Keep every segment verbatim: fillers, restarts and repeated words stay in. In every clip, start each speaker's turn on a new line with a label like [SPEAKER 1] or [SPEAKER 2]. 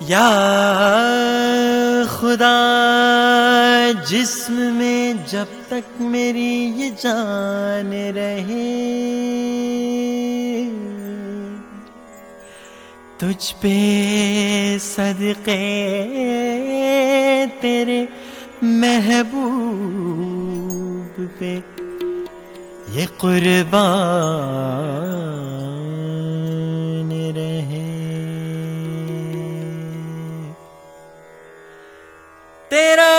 [SPEAKER 1] یا خدا جسم میں جب تک میری یہ جان رہے، تجھ پہ صدقے تیرے محبوب پہ یہ قربان رہے۔ تیرا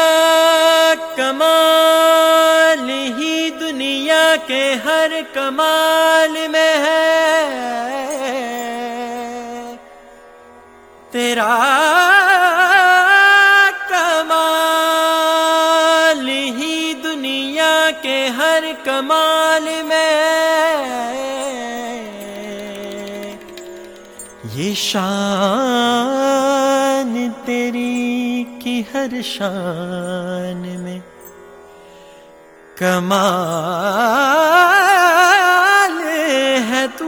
[SPEAKER 1] کمال ہی دنیا کے ہر کمال میں ہے، تیرا کمال ہی دنیا کے ہر کمال میں ہے، یہ شان تیری کی ہر شان میں کمال ہے تو۔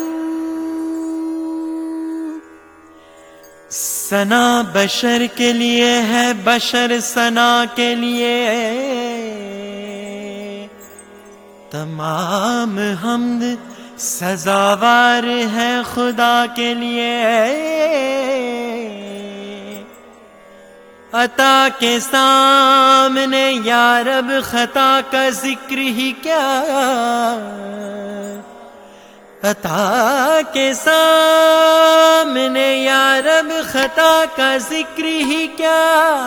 [SPEAKER 1] ثنا بشر کے لیے ہے، بشر ثنا کے لیے، تمام حمد سزاوار ہے خدا کے لیے۔ عطا کے سامنے یا رب خطا کا ذکر ہی کیا، عطا کے سامنے یا رب خطا کا ذکر ہی کیا،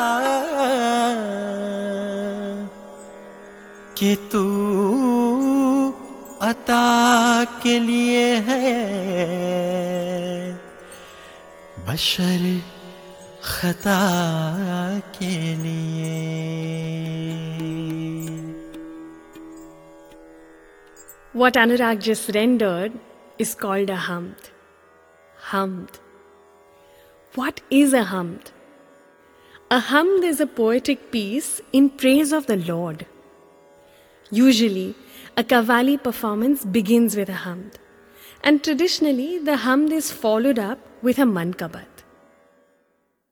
[SPEAKER 1] کہ تو عطا کے لیے ہے، بشر خطا کے لیے۔
[SPEAKER 2] What Anurag just rendered is called a hamd. Hamd. What is a hamd? A hamd is a poetic piece in praise of the Lord. Usually, a qawwali performance begins with a hamd, and traditionally the hamd is followed up with a manqabat.